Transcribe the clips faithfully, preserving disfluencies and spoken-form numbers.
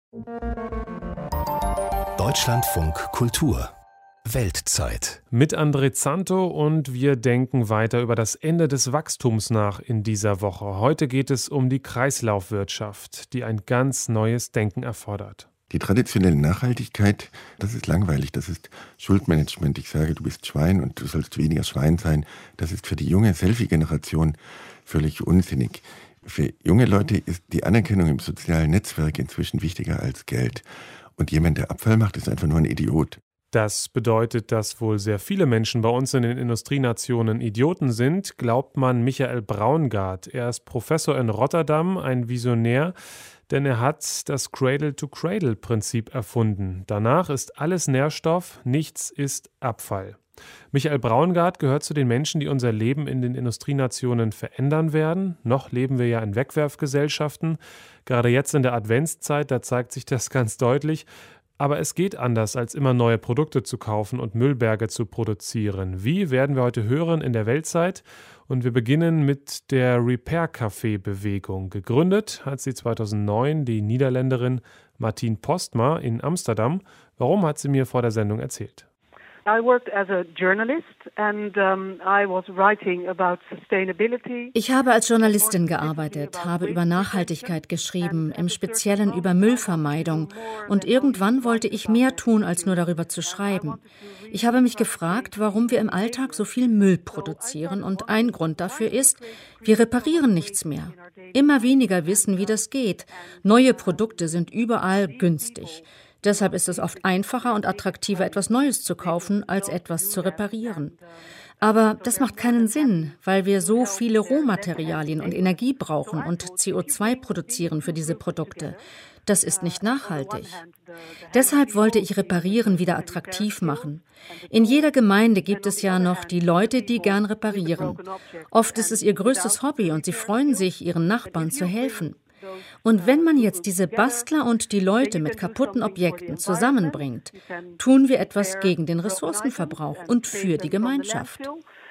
Deutschlandfunk Kultur Weltzeit. Mit André Zanto und wir denken weiter über das Ende des Wachstums nach in dieser Woche. Heute geht es um die Kreislaufwirtschaft, die ein ganz neues Denken erfordert. Die traditionelle Nachhaltigkeit, das ist langweilig, das ist Schuldmanagement. Ich sage, du bist Schwein und du sollst weniger Schwein sein. Das ist für die junge Selfie-Generation völlig unsinnig. Für junge Leute ist die Anerkennung im sozialen Netzwerk inzwischen wichtiger als Geld. Und jemand, der Abfall macht, ist einfach nur ein Idiot. Das bedeutet, dass wohl sehr viele Menschen bei uns in den Industrienationen Idioten sind, glaubt man Michael Braungart. Er ist Professor in Rotterdam, ein Visionär, denn er hat das Cradle-to-Cradle-Prinzip erfunden. Danach ist alles Nährstoff, nichts ist Abfall. Michael Braungart gehört zu den Menschen, die unser Leben in den Industrienationen verändern werden. Noch leben wir ja in Wegwerfgesellschaften. Gerade jetzt in der Adventszeit, da zeigt sich das ganz deutlich. Aber es geht anders, als immer neue Produkte zu kaufen und Müllberge zu produzieren. Wie, werden wir heute hören in der Weltzeit. Und wir beginnen mit der Repair-Café-Bewegung. Gegründet hat sie zweitausendneun die Niederländerin Martine Postma in Amsterdam. Warum, hat sie mir vor der Sendung erzählt. Ich habe als Journalistin gearbeitet, habe über Nachhaltigkeit geschrieben, im Speziellen über Müllvermeidung. Und irgendwann wollte ich mehr tun, als nur darüber zu schreiben. Ich habe mich gefragt, warum wir im Alltag so viel Müll produzieren. Und ein Grund dafür ist, wir reparieren nichts mehr. Immer weniger wissen, wie das geht. Neue Produkte sind überall günstig. Deshalb ist es oft einfacher und attraktiver, etwas Neues zu kaufen, als etwas zu reparieren. Aber das macht keinen Sinn, weil wir so viele Rohmaterialien und Energie brauchen und C O zwei produzieren für diese Produkte. Das ist nicht nachhaltig. Deshalb wollte ich Reparieren wieder attraktiv machen. In jeder Gemeinde gibt es ja noch die Leute, die gern reparieren. Oft ist es ihr größtes Hobby und sie freuen sich, ihren Nachbarn zu helfen. Und wenn man jetzt diese Bastler und die Leute mit kaputten Objekten zusammenbringt, tun wir etwas gegen den Ressourcenverbrauch und für die Gemeinschaft.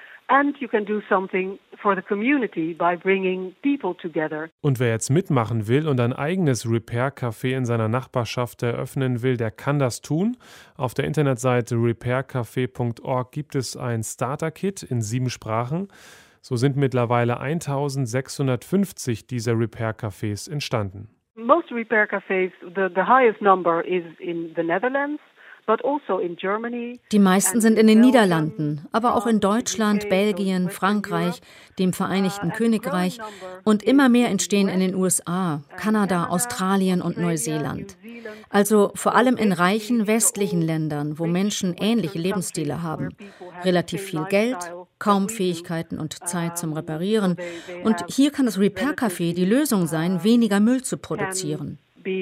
Und wer jetzt mitmachen will und ein eigenes Repair-Café in seiner Nachbarschaft eröffnen will, der kann das tun. Auf der Internetseite repair café punkt org gibt es ein Starter-Kit in sieben Sprachen. So sind mittlerweile eintausendsechshundertfünfzig dieser Repair-Cafés entstanden. Most Repair-Cafés, the, the highest number is in the Netherlands. Die meisten sind in den Niederlanden, aber auch in Deutschland, Belgien, Frankreich, dem Vereinigten Königreich und immer mehr entstehen in den U S A, Kanada, Australien und Neuseeland. Also vor allem in reichen westlichen Ländern, wo Menschen ähnliche Lebensstile haben. Relativ viel Geld, kaum Fähigkeiten und Zeit zum Reparieren. Und hier kann das Repair-Café die Lösung sein, weniger Müll zu produzieren.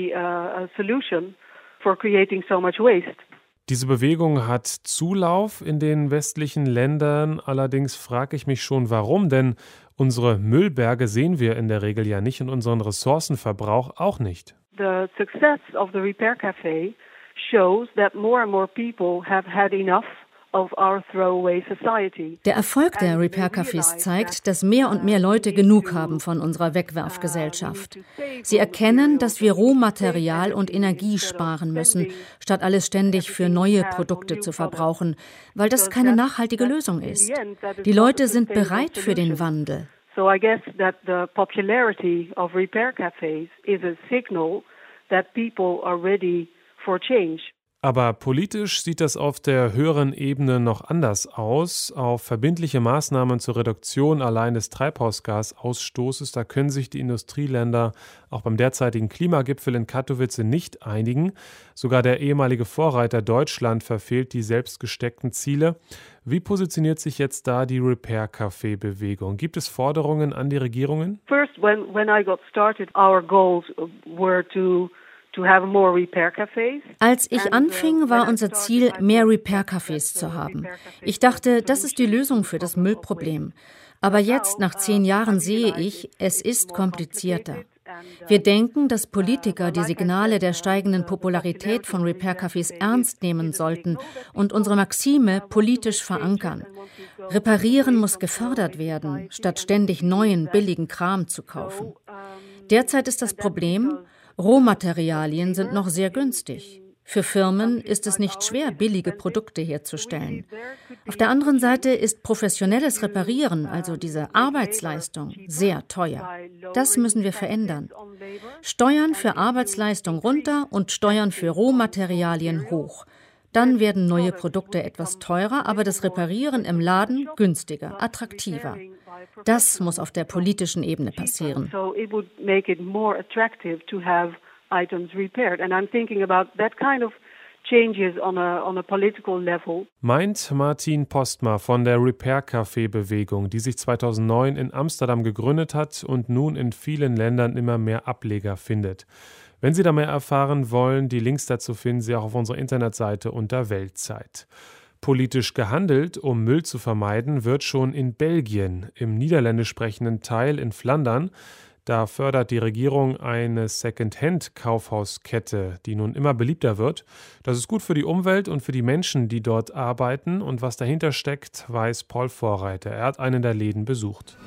Diese Bewegung hat Zulauf in den westlichen Ländern, allerdings frage ich mich schon, warum, denn unsere Müllberge sehen wir in der Regel ja nicht und unseren Ressourcenverbrauch auch nicht. The success of the Repair Café shows that more and more people have had enough of our throwaway society. Der Erfolg der Repair-Cafés zeigt, dass mehr und mehr Leute genug haben von unserer Wegwerfgesellschaft. Sie erkennen, dass wir Rohmaterial und Energie sparen müssen, statt alles ständig für neue Produkte zu verbrauchen, weil das keine nachhaltige Lösung ist. Die Leute sind bereit für den Wandel. So I guess that the popularity of Repair Cafés is a signal that people are ready for change. Aber politisch sieht das auf der höheren Ebene noch anders aus. Auf verbindliche Maßnahmen zur Reduktion allein des Treibhausgasausstoßes, da können sich die Industrieländer auch beim derzeitigen Klimagipfel in Katowice nicht einigen. Sogar der ehemalige Vorreiter Deutschland verfehlt die selbst gesteckten Ziele. Wie positioniert sich jetzt da die Repair-Café-Bewegung? Gibt es Forderungen an die Regierungen? First, when, when I got started, our goals were to Als ich anfing, war unser Ziel, mehr Repair-Cafés zu haben. Ich dachte, das ist die Lösung für das Müllproblem. Aber jetzt, nach zehn Jahren, sehe ich, es ist komplizierter. Wir denken, dass Politiker die Signale der steigenden Popularität von Repair-Cafés ernst nehmen sollten und unsere Maxime politisch verankern. Reparieren muss gefördert werden, statt ständig neuen, billigen Kram zu kaufen. Derzeit ist das Problem, Rohmaterialien sind noch sehr günstig. Für Firmen ist es nicht schwer, billige Produkte herzustellen. Auf der anderen Seite ist professionelles Reparieren, also diese Arbeitsleistung, sehr teuer. Das müssen wir verändern. Steuern für Arbeitsleistung runter und Steuern für Rohmaterialien hoch. Dann werden neue Produkte etwas teurer, aber das Reparieren im Laden günstiger, attraktiver. Das muss auf der politischen Ebene passieren. Items repaired. And I'm thinking about that kind of changes on a, on a political level. Meint Martin Postma von der Repair-Café-Bewegung, die sich zweitausendneun in Amsterdam gegründet hat und nun in vielen Ländern immer mehr Ableger findet. Wenn Sie da mehr erfahren wollen, die Links dazu finden Sie auch auf unserer Internetseite unter Weltzeit. Politisch gehandelt, um Müll zu vermeiden, wird schon in Belgien, im niederländisch sprechenden Teil in Flandern. Da fördert die Regierung eine Second-Hand-Kaufhauskette, die nun immer beliebter wird. Das ist gut für die Umwelt und für die Menschen, die dort arbeiten. Und was dahinter steckt, weiß Paul Vorreiter. Er hat einen der Läden besucht.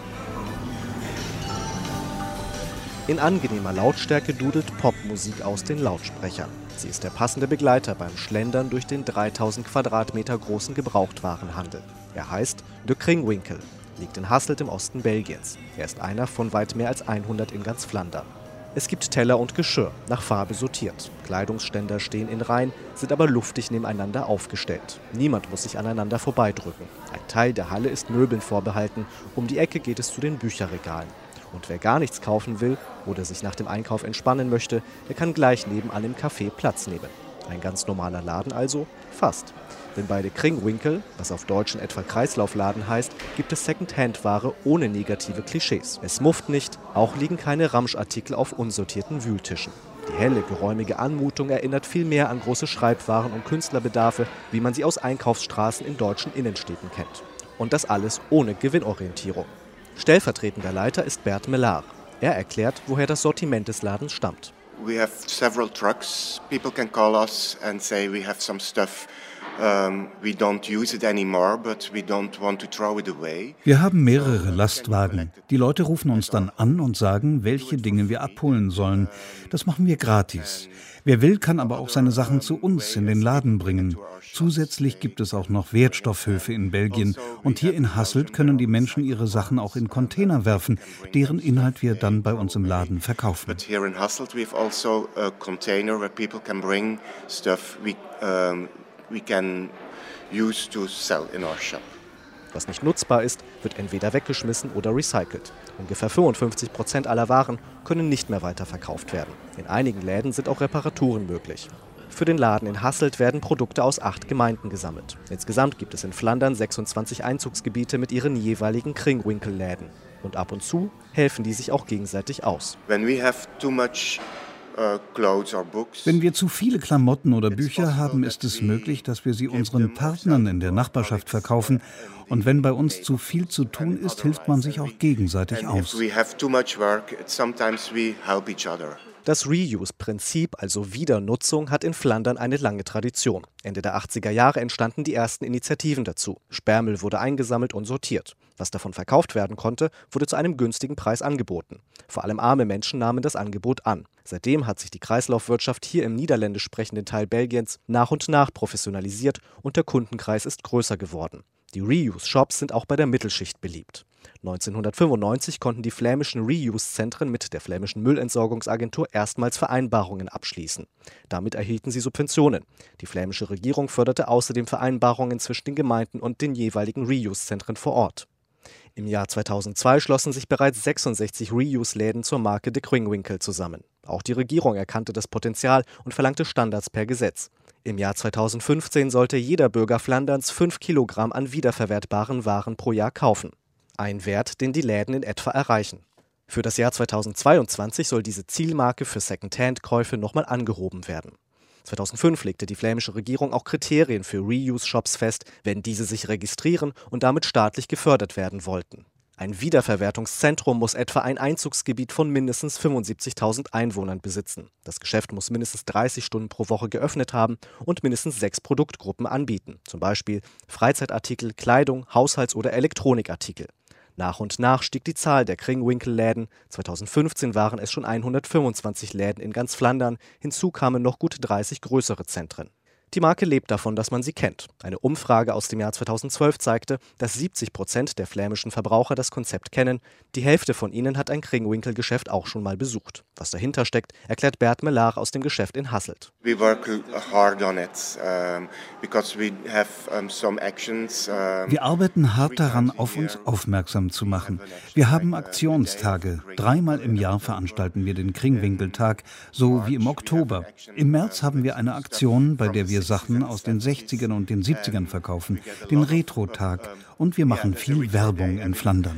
In angenehmer Lautstärke dudelt Popmusik aus den Lautsprechern. Sie ist der passende Begleiter beim Schlendern durch den dreitausend Quadratmeter großen Gebrauchtwarenhandel. Er heißt De Kringwinkel. Liegt in Hasselt im Osten Belgiens. Er ist einer von weit mehr als hundert in ganz Flandern. Es gibt Teller und Geschirr, nach Farbe sortiert. Kleidungsständer stehen in Reihen, sind aber luftig nebeneinander aufgestellt. Niemand muss sich aneinander vorbeidrücken. Ein Teil der Halle ist Möbeln vorbehalten. Um die Ecke geht es zu den Bücherregalen. Und wer gar nichts kaufen will oder sich nach dem Einkauf entspannen möchte, der kann gleich nebenan im Café Platz nehmen. Ein ganz normaler Laden also? Fast. Denn bei De Kringwinkel, was auf Deutsch in etwa Kreislaufladen heißt, gibt es Second-Hand-Ware ohne negative Klischees. Es mufft nicht, auch liegen keine Ramschartikel auf unsortierten Wühltischen. Die helle, geräumige Anmutung erinnert viel mehr an große Schreibwaren und Künstlerbedarfe, wie man sie aus Einkaufsstraßen in deutschen Innenstädten kennt. Und das alles ohne Gewinnorientierung. Stellvertretender Leiter ist Bert Mellard. Er erklärt, woher das Sortiment des Ladens stammt. We have several trucks. People can call us and say we have some stuff. Um, we don't use it anymore, but we don't want to throw it away. Wir haben mehrere Lastwagen. Die Leute rufen uns dann an und sagen, welche Dinge wir abholen sollen. Das machen wir gratis. Wer will, kann aber auch seine Sachen zu uns in den Laden bringen. Zusätzlich gibt es auch noch Wertstoffhöfe in Belgien. Und hier in Hasselt können die Menschen ihre Sachen auch in Container werfen, deren Inhalt wir dann bei uns im Laden verkaufen. But here in Hasselt we have also a container where people can bring stuff we um, we can use to sell in our shop. Was nicht nutzbar ist, wird entweder weggeschmissen oder recycelt. Ungefähr fünfundfünfzig Prozent aller Waren können nicht mehr weiterverkauft werden. In einigen Läden sind auch Reparaturen möglich. Für den Laden in Hasselt werden Produkte aus acht Gemeinden gesammelt. Insgesamt gibt es in Flandern sechsundzwanzig Einzugsgebiete mit ihren jeweiligen Kringwinkelläden. Und ab und zu helfen die sich auch gegenseitig aus. When we have too much Wenn wir zu viele Klamotten oder Bücher haben, ist es möglich, dass wir sie unseren Partnern in der Nachbarschaft verkaufen. Und wenn bei uns zu viel zu tun ist, hilft man sich auch gegenseitig aus. Das Reuse-Prinzip, also Wiedernutzung, hat in Flandern eine lange Tradition. Ende der achtziger Jahre entstanden die ersten Initiativen dazu. Sperrmüll wurde eingesammelt und sortiert. Was davon verkauft werden konnte, wurde zu einem günstigen Preis angeboten. Vor allem arme Menschen nahmen das Angebot an. Seitdem hat sich die Kreislaufwirtschaft hier im niederländisch sprechenden Teil Belgiens nach und nach professionalisiert und der Kundenkreis ist größer geworden. Die Reuse-Shops sind auch bei der Mittelschicht beliebt. neunzehnhundertfünfundneunzig konnten die flämischen Reuse-Zentren mit der flämischen Müllentsorgungsagentur erstmals Vereinbarungen abschließen. Damit erhielten sie Subventionen. Die flämische Regierung förderte außerdem Vereinbarungen zwischen den Gemeinden und den jeweiligen Reuse-Zentren vor Ort. Im Jahr zweitausendzwei schlossen sich bereits sechsundsechzig Reuse-Läden zur Marke De Kringwinkel zusammen. Auch die Regierung erkannte das Potenzial und verlangte Standards per Gesetz. Im Jahr zweitausendfünfzehn sollte jeder Bürger Flanderns fünf Kilogramm an wiederverwertbaren Waren pro Jahr kaufen. Ein Wert, den die Läden in etwa erreichen. Für das Jahr zweitausendzweiundzwanzig soll diese Zielmarke für Second-Hand-Käufe nochmal angehoben werden. zweitausendfünf legte die flämische Regierung auch Kriterien für Reuse-Shops fest, wenn diese sich registrieren und damit staatlich gefördert werden wollten. Ein Wiederverwertungszentrum muss etwa ein Einzugsgebiet von mindestens fünfundsiebzigtausend Einwohnern besitzen. Das Geschäft muss mindestens dreißig Stunden pro Woche geöffnet haben und mindestens sechs Produktgruppen anbieten, zum Beispiel Freizeitartikel, Kleidung, Haushalts- oder Elektronikartikel. Nach und nach stieg die Zahl der Kringwinkel-Läden. zweitausendfünfzehn waren es schon hundertfünfundzwanzig Läden in ganz Flandern. Hinzu kamen noch gut dreißig größere Zentren. Die Marke lebt davon, dass man sie kennt. Eine Umfrage aus dem Jahr zweitausendzwölf zeigte, dass siebzig Prozent der flämischen Verbraucher das Konzept kennen. Die Hälfte von ihnen hat ein Kringwinkel-Geschäft auch schon mal besucht. Was dahinter steckt, erklärt Bert Melaar aus dem Geschäft in Hasselt. We work hard on it, um, because we have um, some actions. Um, Wir arbeiten hart daran, auf uns aufmerksam zu machen. Wir haben Aktionstage. Dreimal im Jahr veranstalten wir den Kringwinkeltag, so wie im Oktober. Im März haben wir eine Aktion, bei der wir Sachen aus den sechzigern und den siebzigern verkaufen, den Retro-Tag, und wir machen viel Werbung in Flandern.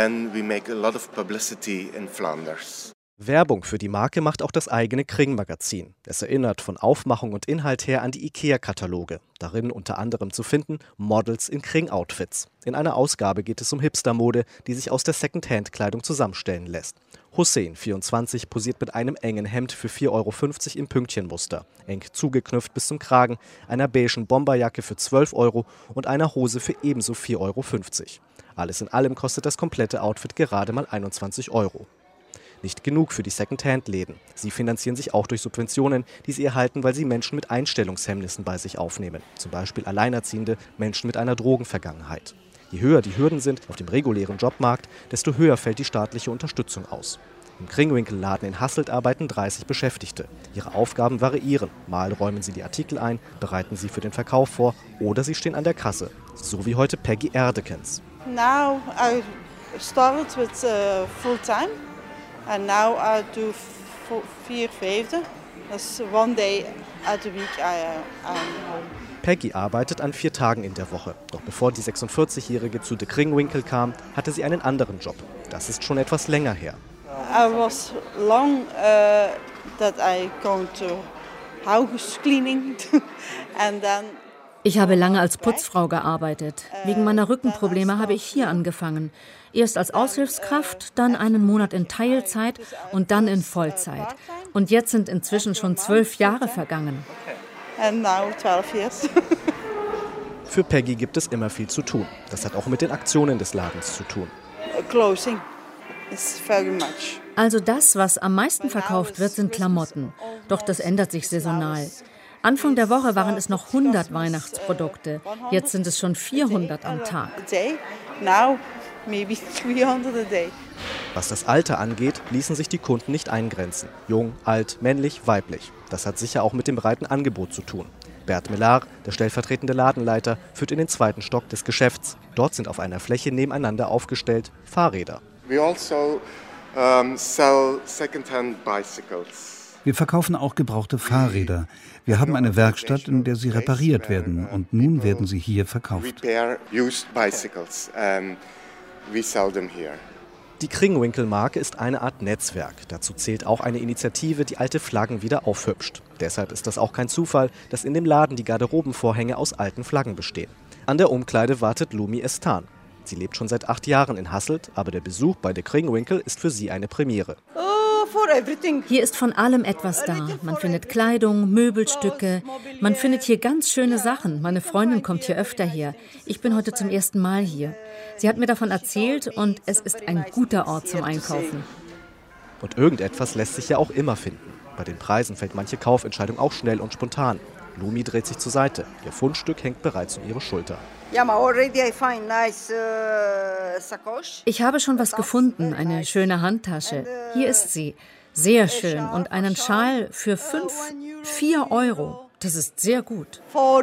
Werbung für die Marke macht auch das eigene Kring-Magazin. Es erinnert von Aufmachung und Inhalt her an die IKEA-Kataloge. Darin unter anderem zu finden Models in Kring-Outfits. In einer Ausgabe geht es um Hipster-Mode, die sich aus der Second-Hand-Kleidung zusammenstellen lässt. Hussein, vierundzwanzig, posiert mit einem engen Hemd für vier Euro fünfzig im Pünktchenmuster, eng zugeknüpft bis zum Kragen, einer beigen Bomberjacke für zwölf Euro und einer Hose für ebenso vier Euro fünfzig. Alles in allem kostet das komplette Outfit gerade mal einundzwanzig Euro. Nicht genug für die Second-Hand-Läden. Sie finanzieren sich auch durch Subventionen, die sie erhalten, weil sie Menschen mit Einstellungshemmnissen bei sich aufnehmen. Zum Beispiel Alleinerziehende, Menschen mit einer Drogenvergangenheit. Je höher die Hürden sind auf dem regulären Jobmarkt, desto höher fällt die staatliche Unterstützung aus. Im Kringwinkel-Laden in Hasselt arbeiten dreißig Beschäftigte. Ihre Aufgaben variieren. Mal räumen sie die Artikel ein, bereiten sie für den Verkauf vor oder sie stehen an der Kasse. So wie heute Peggy Erdekens. Now I started with uh, full time and now I do vier vijfde. That's one day at the week I am home. Peggy arbeitet an vier Tagen in der Woche. Doch bevor die sechsundvierzigjährige zu de Kringwinkel kam, hatte sie einen anderen Job. Das ist schon etwas länger her. I was long uh, that I go to house cleaning and then Ich habe lange als Putzfrau gearbeitet. Wegen meiner Rückenprobleme habe ich hier angefangen. Erst als Aushilfskraft, dann einen Monat in Teilzeit und dann in Vollzeit. Und jetzt sind inzwischen schon zwölf Jahre vergangen. And now twelve years. Für Peggy gibt es immer viel zu tun. Das hat auch mit den Aktionen des Ladens zu tun. Clothing is very much. Also das, was am meisten verkauft wird, sind Klamotten. Doch das ändert sich saisonal. Anfang der Woche waren es noch hundert Weihnachtsprodukte. Jetzt sind es schon vierhundert am Tag. Was das Alter angeht, ließen sich die Kunden nicht eingrenzen. Jung, alt, männlich, weiblich. Das hat sicher auch mit dem breiten Angebot zu tun. Bert Melaar, der stellvertretende Ladenleiter, führt in den zweiten Stock des Geschäfts. Dort sind auf einer Fläche nebeneinander aufgestellt Fahrräder. We also um, sell second-hand bicycles. Wir verkaufen auch gebrauchte Fahrräder. Wir haben eine Werkstatt, in der sie repariert werden, und nun werden sie hier verkauft. Die Kringwinkel-Marke ist eine Art Netzwerk. Dazu zählt auch eine Initiative, die alte Flaggen wieder aufhübscht. Deshalb ist das auch kein Zufall, dass in dem Laden die Garderobenvorhänge aus alten Flaggen bestehen. An der Umkleide wartet Lumi Estan. Sie lebt schon seit acht Jahren in Hasselt, aber der Besuch bei de Kringwinkel ist für sie eine Premiere. Hier ist von allem etwas da. Man findet Kleidung, Möbelstücke. Man findet hier ganz schöne Sachen. Meine Freundin kommt hier öfter her. Ich bin heute zum ersten Mal hier. Sie hat mir davon erzählt und es ist ein guter Ort zum Einkaufen. Und irgendetwas lässt sich ja auch immer finden. Bei den Preisen fällt manche Kaufentscheidung auch schnell und spontan. Lumi dreht sich zur Seite. Ihr Fundstück hängt bereits um ihre Schulter. Ich habe schon was gefunden, eine schöne Handtasche. Hier ist sie. Sehr schön. Und einen Schal für fünf, vier Euro. Das ist sehr gut.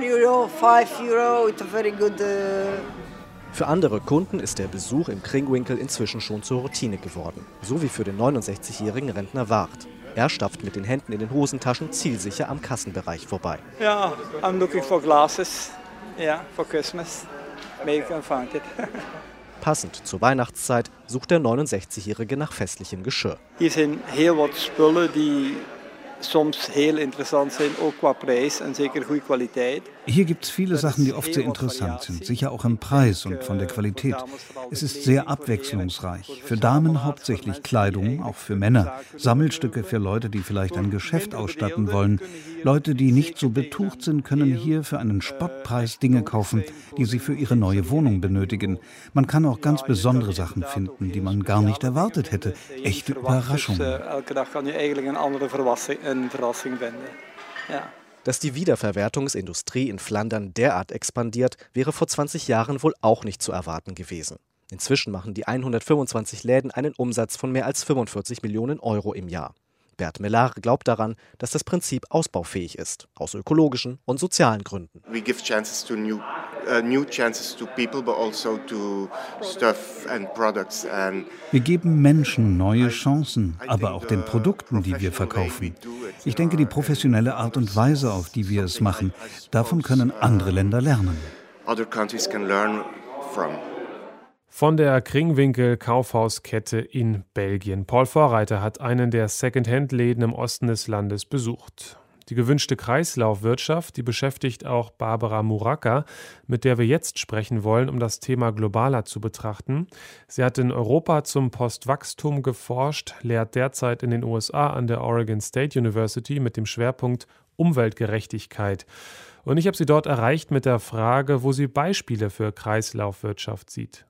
Für andere Kunden ist der Besuch im Kringwinkel inzwischen schon zur Routine geworden. So wie für den neunundsechzigjährigen Rentner Wart. Er stapft mit den Händen in den Hosentaschen zielsicher am Kassenbereich vorbei. Ja, I'm looking for glasses. Yeah, for Christmas. Maybe you can find it. Passend zur Weihnachtszeit sucht der neunundsechzigjährige nach festlichem Geschirr. Hier sind heel wat spullen die soms heel interessant zijn, ook qua prijs en zeker goede kwaliteit. Hier gibt es viele Sachen, die oft sehr interessant sind, sicher auch im Preis und von der Qualität. Es ist sehr abwechslungsreich. Für Damen hauptsächlich Kleidung, auch für Männer. Sammelstücke für Leute, die vielleicht ein Geschäft ausstatten wollen. Leute, die nicht so betucht sind, können hier für einen Spottpreis Dinge kaufen, die sie für ihre neue Wohnung benötigen. Man kann auch ganz besondere Sachen finden, die man gar nicht erwartet hätte. Echte Überraschungen. Elke dag kan je eigenlijk een andere verrassing vinden. Ja. Dass die Wiederverwertungsindustrie in Flandern derart expandiert, wäre vor zwanzig Jahren wohl auch nicht zu erwarten gewesen. Inzwischen machen die hundertfünfundzwanzig Läden einen Umsatz von mehr als fünfundvierzig Millionen Euro im Jahr. Bert Mellare glaubt daran, dass das Prinzip ausbaufähig ist, aus ökologischen und sozialen Gründen. We give chances to new, uh, new chances to people, but also to stuff and products. And wir geben Menschen neue Chancen, aber auch den Produkten, die wir verkaufen. Ich denke, die professionelle Art und Weise, auf die wir es machen, davon können andere Länder lernen. Other countries can learn from. Von der Kringwinkel-Kaufhauskette in Belgien. Paul Vorreiter hat einen der Second-Hand-Läden im Osten des Landes besucht. Die gewünschte Kreislaufwirtschaft, die beschäftigt auch Barbara Muraca, mit der wir jetzt sprechen wollen, um das Thema globaler zu betrachten. Sie hat in Europa zum Postwachstum geforscht, lehrt derzeit in den U S A an der Oregon State University mit dem Schwerpunkt Umweltgerechtigkeit. Und ich habe sie dort erreicht mit der Frage, wo sie Beispiele für Kreislaufwirtschaft sieht.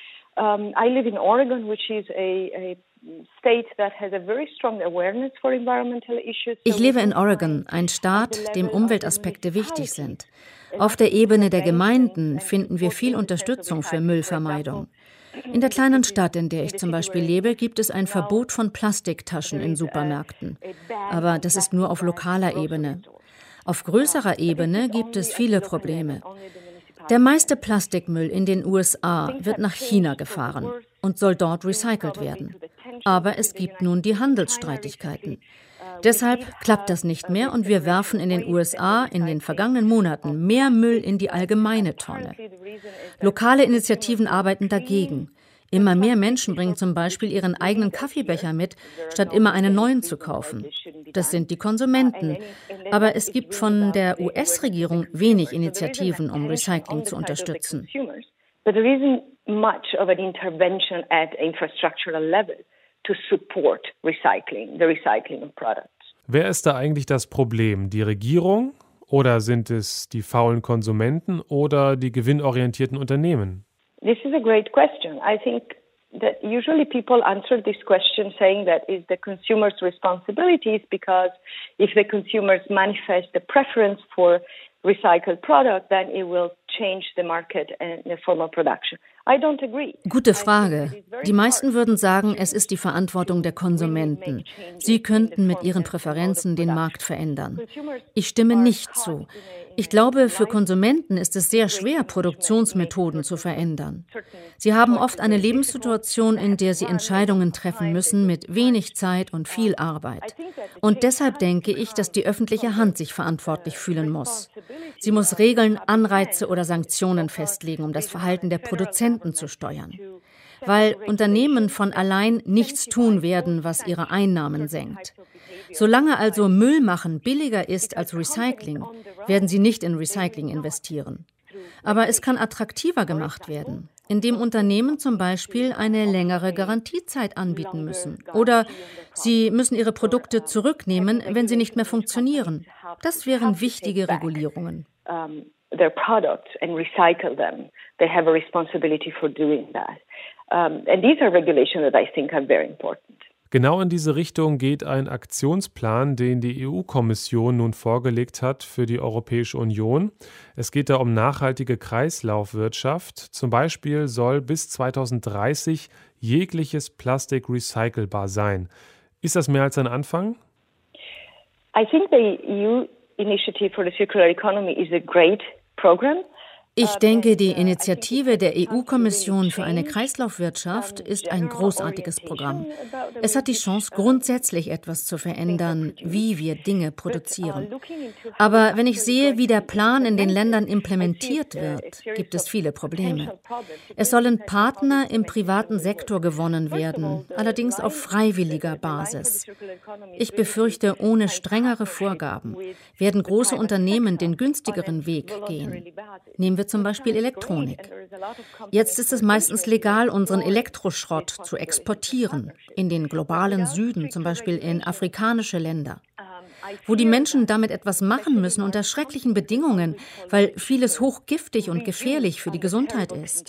Um, I live in Oregon, which is a, a state that has a very strong awareness for environmental issues. Ich lebe in Oregon, ein Staat, dem Umweltaspekte wichtig sind. Auf der Ebene der Gemeinden finden wir viel Unterstützung für Müllvermeidung. In der kleinen Stadt, in der ich zum Beispiel lebe, gibt es ein Verbot von Plastiktaschen in Supermärkten. Aber das ist nur auf lokaler Ebene. Auf größerer Ebene gibt es viele Probleme. Der meiste Plastikmüll in den U S A wird nach China gefahren und soll dort recycelt werden. Aber es gibt nun die Handelsstreitigkeiten. Deshalb klappt das nicht mehr und wir werfen in den U S A in den vergangenen Monaten mehr Müll in die allgemeine Tonne. Lokale Initiativen arbeiten dagegen. Immer mehr Menschen bringen zum Beispiel ihren eigenen Kaffeebecher mit, statt immer einen neuen zu kaufen. Das sind die Konsumenten. Aber es gibt von der U S-Regierung wenig Initiativen, um Recycling zu unterstützen. But there isn't much of an intervention at infrastructural level to support recycling, the recycling of products. Wer ist da eigentlich das Problem? Die Regierung oder sind es die faulen Konsumenten oder die gewinnorientierten Unternehmen? This is a great question. I think that usually people answer this question saying that it's the consumer's responsibilities because if the consumers manifest the preference for recycled product, then it will change the market and the form of production. I don't agree. Gute Frage. Die meisten würden sagen, es ist die Verantwortung der Konsumenten. Sie könnten mit ihren Präferenzen den Markt verändern. Ich stimme nicht zu. Ich glaube, für Konsumenten ist es sehr schwer, Produktionsmethoden zu verändern. Sie haben oft eine Lebenssituation, in der sie Entscheidungen treffen müssen mit wenig Zeit und viel Arbeit. Und deshalb denke ich, dass die öffentliche Hand sich verantwortlich fühlen muss. Sie muss Regeln, Anreize oder Sanktionen festlegen, um das Verhalten der Produzenten zu steuern. Weil Unternehmen von allein nichts tun werden, was ihre Einnahmen senkt. Solange also Müll machen billiger ist als Recycling, werden sie nicht in Recycling investieren. Aber es kann attraktiver gemacht werden, indem Unternehmen zum Beispiel eine längere Garantiezeit anbieten müssen. Oder sie müssen ihre Produkte zurücknehmen, wenn sie nicht mehr funktionieren. Das wären wichtige Regulierungen. Their products and recycle them. They have a responsibility for doing that. Um, and these are regulations that I think are very important. Genau in diese Richtung geht ein Aktionsplan, den die E U-Kommission nun vorgelegt hat für die Europäische Union. Es geht da um nachhaltige Kreislaufwirtschaft. Zum Beispiel soll bis zweitausenddreißig jegliches Plastik recycelbar sein. Ist das mehr als ein Anfang? I think the E U initiative for the circular economy is a great program. Ich denke, die Initiative der E U-Kommission für eine Kreislaufwirtschaft ist ein großartiges Programm. Es hat die Chance, grundsätzlich etwas zu verändern, wie wir Dinge produzieren. Aber wenn ich sehe, wie der Plan in den Ländern implementiert wird, gibt es viele Probleme. Es sollen Partner im privaten Sektor gewonnen werden, allerdings auf freiwilliger Basis. Ich befürchte, ohne strengere Vorgaben werden große Unternehmen den günstigeren Weg gehen. Nehmen wir zum Beispiel Elektronik. Jetzt ist es meistens legal, unseren Elektroschrott zu exportieren, in den globalen Süden, zum Beispiel in afrikanische Länder, wo die Menschen damit etwas machen müssen unter schrecklichen Bedingungen, weil vieles hochgiftig und gefährlich für die Gesundheit ist.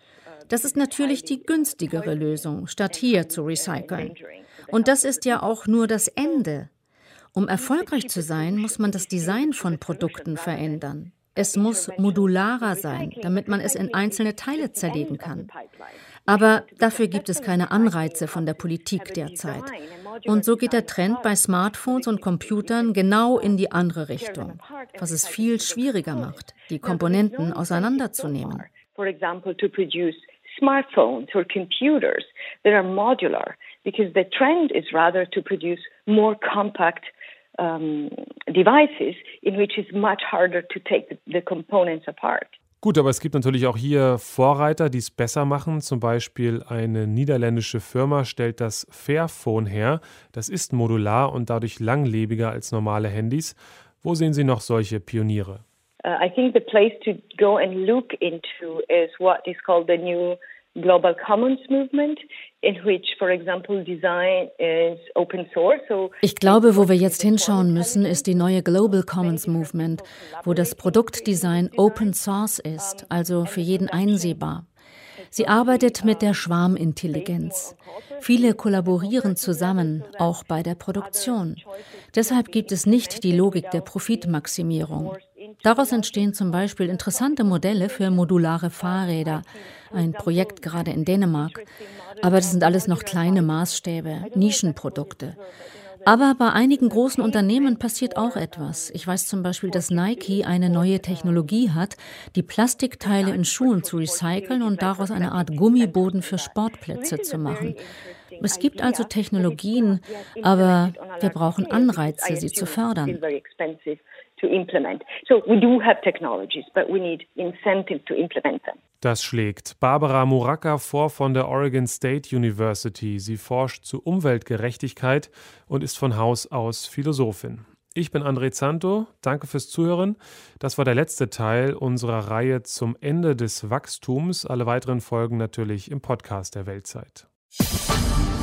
Das ist natürlich die günstigere Lösung, statt hier zu recyceln. Und das ist ja auch nur das Ende. Um erfolgreich zu sein, muss man das Design von Produkten verändern. Es muss modularer sein, damit man es in einzelne Teile zerlegen kann. Aber dafür gibt es keine Anreize von der Politik derzeit. Und so geht der Trend bei Smartphones und Computern genau in die andere Richtung, was es viel schwieriger macht, die Komponenten auseinanderzunehmen. For example, to produce smartphones or computers that are modular, because the trend is rather to produce more compact um, devices in which it's much harder to take the, the components apart. Gut, aber es gibt natürlich auch hier Vorreiter, die es besser machen. Zum Beispiel eine niederländische Firma stellt das Fairphone her. Das ist modular und dadurch langlebiger als normale Handys. Wo sehen Sie noch solche Pioniere? Uh, I think the place to go and look into is what is called the new Global Commons Movement, in which, for example, design is open source. So ich glaube, wo wir jetzt hinschauen müssen, ist die neue Global Commons Movement, wo das Produktdesign Open Source ist, also für jeden einsehbar. Sie arbeitet mit der Schwarmintelligenz. Viele kollaborieren zusammen, auch bei der Produktion. Deshalb gibt es nicht die Logik der Profitmaximierung. Daraus entstehen zum Beispiel interessante Modelle für modulare Fahrräder, ein Projekt gerade in Dänemark. Aber das sind alles noch kleine Maßstäbe, Nischenprodukte. Aber bei einigen großen Unternehmen passiert auch etwas. Ich weiß zum Beispiel, dass Nike eine neue Technologie hat, die Plastikteile in Schuhen zu recyceln und daraus eine Art Gummiboden für Sportplätze zu machen. Es gibt also Technologien, aber wir brauchen Anreize, sie zu fördern. Das schlägt Barbara Muraca vor von der Oregon State University. Sie forscht zu Umweltgerechtigkeit und ist von Haus aus Philosophin. Ich bin André Zanto, danke fürs Zuhören. Das war der letzte Teil unserer Reihe zum Ende des Wachstums. Alle weiteren Folgen natürlich im Podcast der Weltzeit.